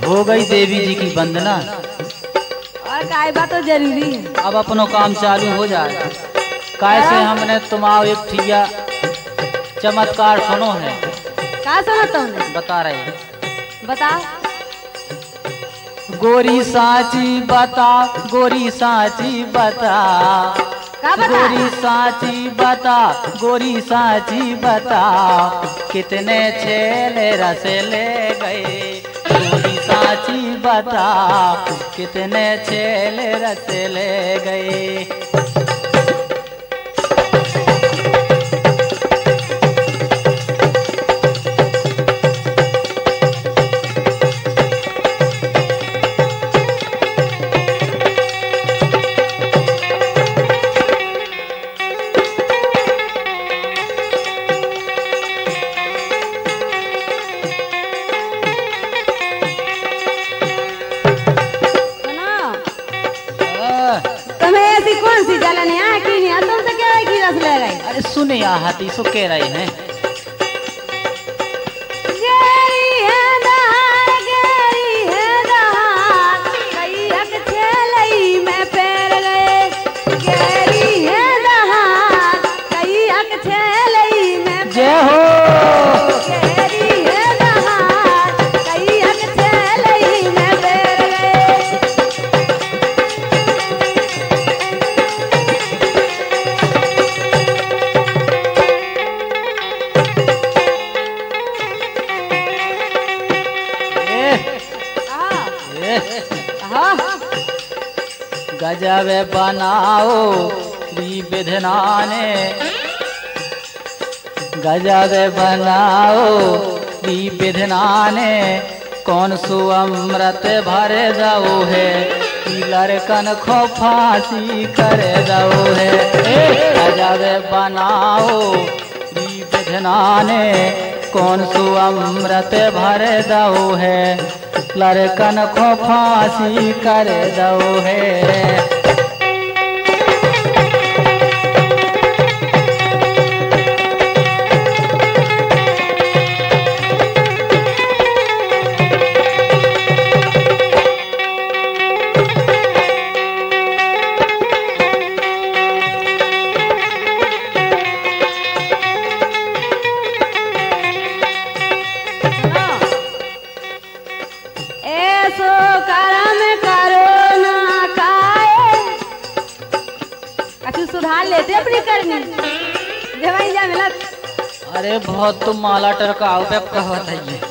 हो गई देवी जी की वंदना। और काय बात तो जरूरी है। अब अपनो काम चालू हो जाए। कैसे हमने तुम्हारा एक ठिया चमत्कार सुनो है। का सुना तुमने? बता रहे बता। गोरी सांची बता, गोरी सांची बता, का बता? गोरी सांची बता, गोरी सांची बता, कितने छेले रस ले गए। गोरी सांची बता, कितने छेले रस ले गए। कौन सी जलन है कि नहीं? तुमसे क्या है कि रस ले गई? अरे सुने हाथी सो कह रहे हैं। जय हो। गजब बनाओ विधना ने, गजब बनाओ विधना ने, कौन सो अमृत भर जाओ है, लड़कन को फांसी कर जाओ है। गजब बनाओ विधना ने, कौन सो अमृत भर जाओ है, लड़कन को फांसी कर दो है। सुधार लेते अपनी करनी जवाई जा मिला। अरे बहुत तुम माला टरकाओ पे कहत है ये।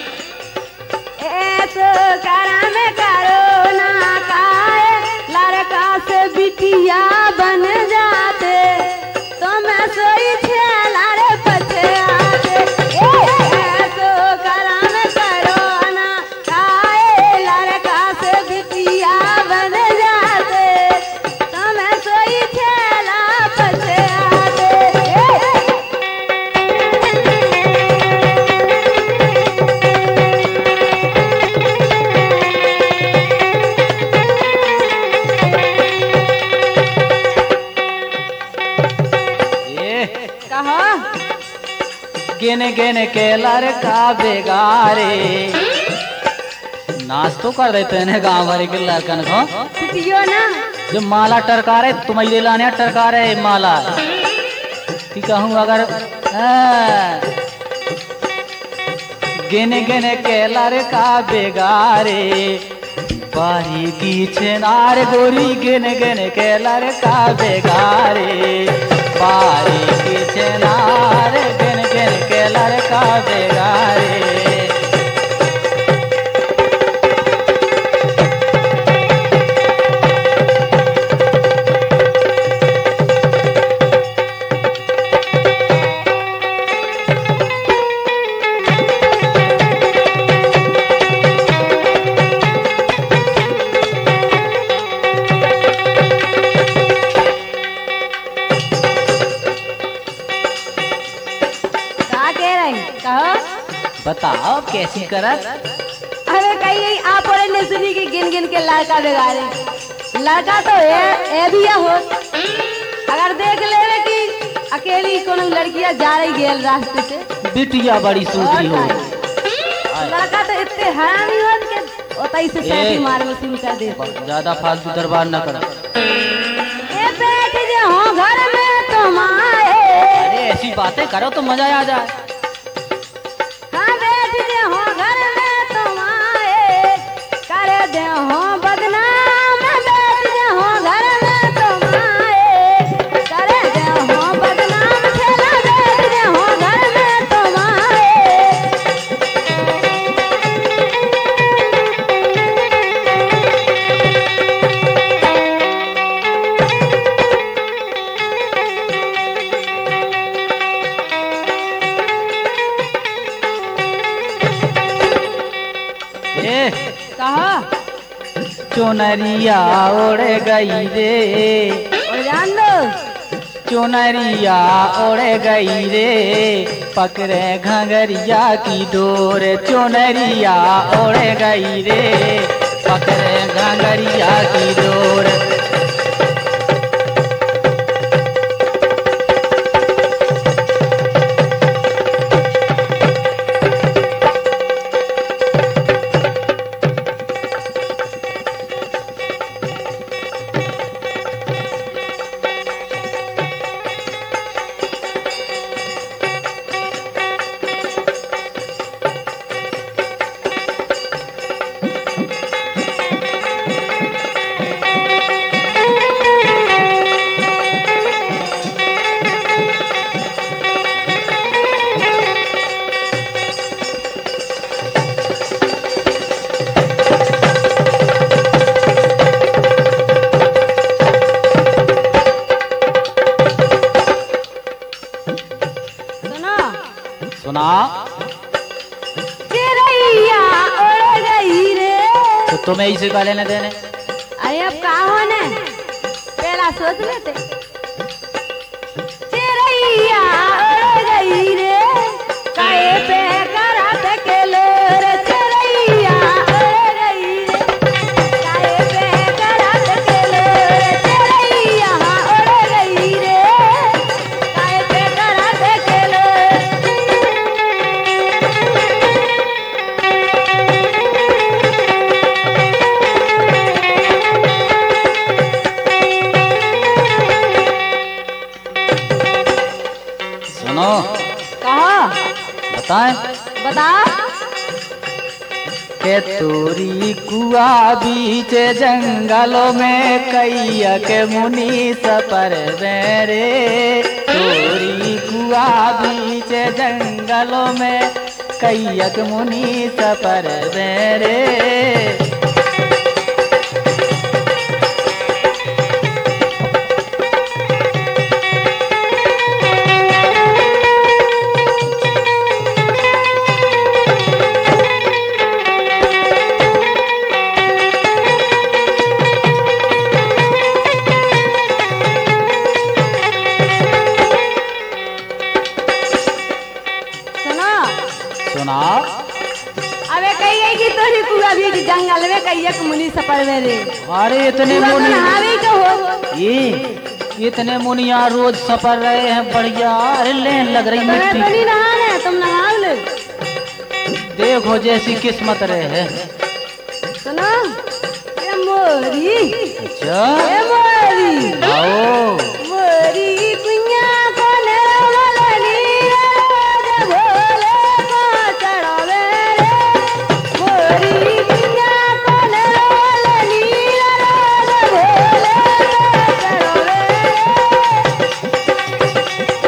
ऐसो करम करो ना काए, लड़का से बिटिया बन जाते, तो मैं सोई छे लारे पछे आते। ऐसो करम करो ना काए, लड़का से बिटिया बन जाते, तो मैं सोई छे पछे आते। गिन गिन के लड़का बेगारे, नाच तो कर देते हैं गाँव भर के लड़कन को। पिटियो ना जो माला टरका रहे तुम्हारे लाने टरका रहे माला कि कहूँ अगर गिन गिन के लड़का बेगारे, बारी की छिनार गोरी गिन गिन के लड़का बेगारे, बारी की छिनार गिन गिन के लड़का बेगारे। बताओ कैसी करत? अरे कहीं आप और ने सुनी कि गिन गिन के लड़का बेगारे, लड़का तो है भी हो। अगर देख ले कि अकेली कोनो लड़कियां जा रही गेल रास्ते से, बिटिया बड़ी सुंदरी हो। लड़का तो इतने हरामी हो कि ओतई से सैटी मार में शुरू कर दे। ज्यादा फालतू दरबार न कर। ए बैठ जे हो घर में तुम आए। अरे ऐसी बातें करो तो मजा आ जाए। हाँ बैठ जे हो घर में तुम आए, कर दे हो बदनाम। बैठ जे हो घर में तुम आए, कर दे हो बदनाम। खेला बैठ जे हो घर में तुम आए। कहा चुनरिया उड़ गई रे, और जान लो चुनरिया उड़ गई रे, पकड़े घंगरिया की डोर। चुनरिया उड़ गई रे, पकड़े घंगरिया की डोर। सुना चिड़ैया उड़ गई रे। तो तुम्हें इसे का लेने देने। अरे अब का होने, पहला सोच लेते। चिड़ैया उड़ गई रे, काहे पे करत के लोर। चिड़ैया उड़ गई रे, काहे पे करत के लोर। चिड़ैया उड़ गई रे, काहे पे करत के लोर। सुनो कहा बताएं बता। के तोरी कुआ बीच जंगलों में कैया के मुनि सपर मेरे। तोरी कुआ बीच जंगलों में कैया के मुनि सपर मेरे। सुना अबे कहिए कि तोरी कुआ भी कि जंगल में कहिए कि मुनि सफर में रे। अरे इतने पूरा तो मुनि नहावे के हो। ये इतने मुनिया रोज सफर रहे हैं बढ़िया। अरे लेन लग रही तुम्हें तो मिट्टी। नहीं नहाने, तुम नहा ले। देखो जैसी किस्मत रहे है। सुनो ये मोरी, अच्छा ये मोरी, आओ मोरी कुइया को नेवलनी रोज भोले को चढ़ावे रे। मोरी कुइया को नेवलनी रोज भोले को चढ़ावे रे।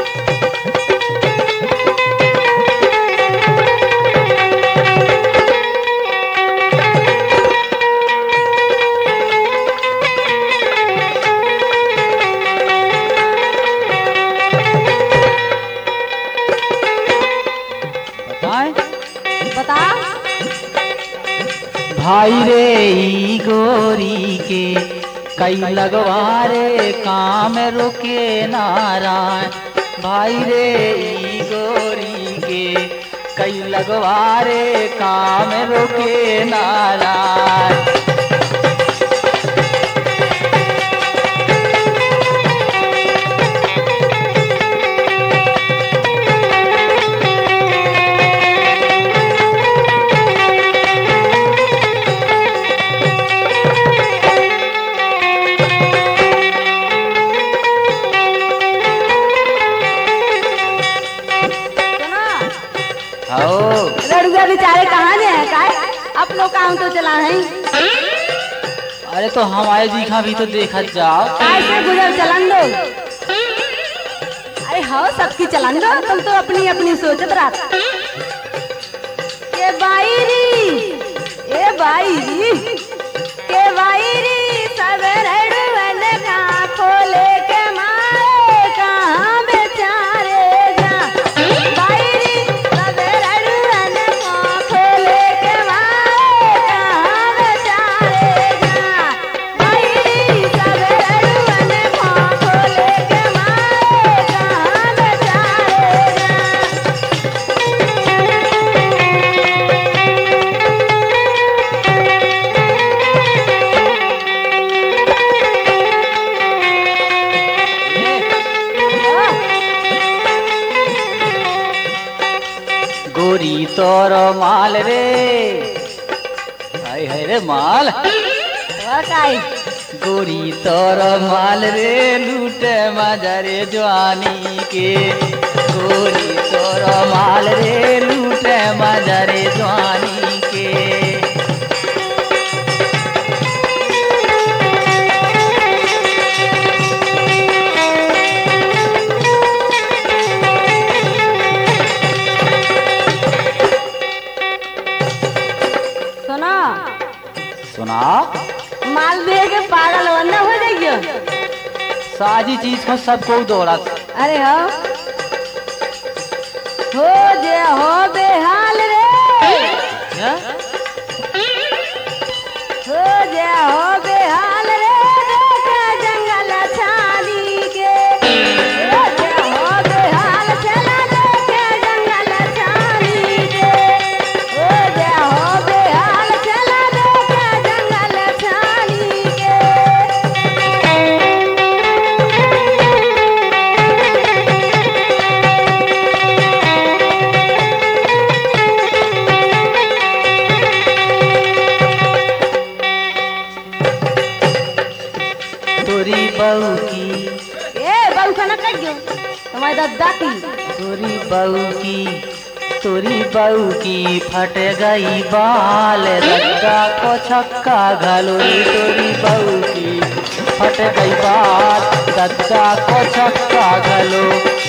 बताएं बता। भाई रे ई गोरी के कई लगवारे काम रुके नारायण। भाई रे ई गोरी के कई लगवारे काम रुके नारायण। अपनो काम तो चला है। अरे तो हमारे दिखा भी तो देखा जाओ। कैसे गुजर चलन दो। अरे हाँ सबकी चलन दो, तुम तो अपनी अपनी सोचत रहा। के बाईरी ए बाईरी के बाईरी सब रड़ुअन का खोले के मारे कहाँ बेचारे जा। बाईरी सब रड़ुअन का खोले के मारे कहाँ बेचारे जा। बाईरी सब रड़ुअन का खोले के मारे कहाँ बेचारे जा। गोरी तोर माल रे, हाय हाय रे माल। गोरी तोर माल रे लूटे मजरे जवानी के। गोरी तोर माल रे लूटे मजरे जवानी के। सुना सुना माल दे के पागल होना हो जाइयो। साजी चीज को सबको दौड़त। अरे हो जे हो बेहाल रे, हैं? हो जे हो बेहाल रे देखे जंगल छाली के। हो जे हो बेहाल चला देखे जंगल छाली के। हो जे हो बेहाल चला देखे जंगल छाली के। तोरी बहू की, ए बहू खाना कहियो तुम्हारे दादा की। तोरी बहू की फट गई बाल रद्दा को छक्का घलोरी। तोरी बहू की फट गई बाल रद्दा को छक्का घलो।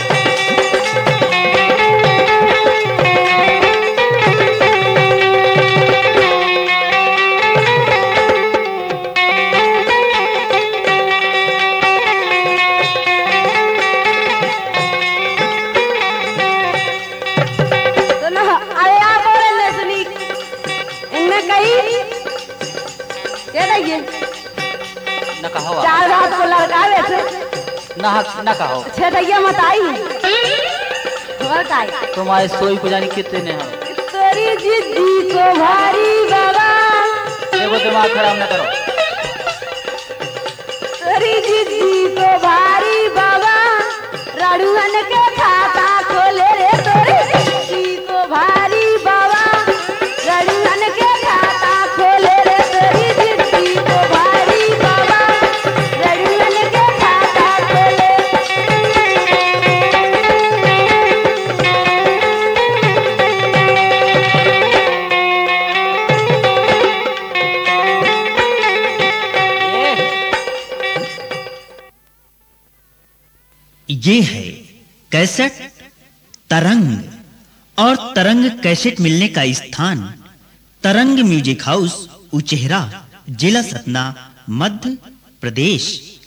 सुनो अरे आप और ने सुनी इनने कही ये देखिए न कहो, चार रात को लड़का बैठे न कहो। छे दैया मत आई और काई तुम्हारे सोई को जानी कितने ने हो। तोरी जिद्दी को भारी बाबा, देखो दिमाग खराब न करो। तोरी जिद्दी को भारी बाबा रड़ुअन के खाता खोले रे। तोरी जिद्दी को भारी बाबा रड़ुअन के खाता खोले रे। तोरी जिद्दी को भारी बाबा रड़ुअन के खाता खोले। ये है कैसेट तरंग, और तरंग कैसेट मिलने का स्थान तरंग म्यूजिक हाउस, उचेहरा, जिला सतना, मध्य प्रदेश।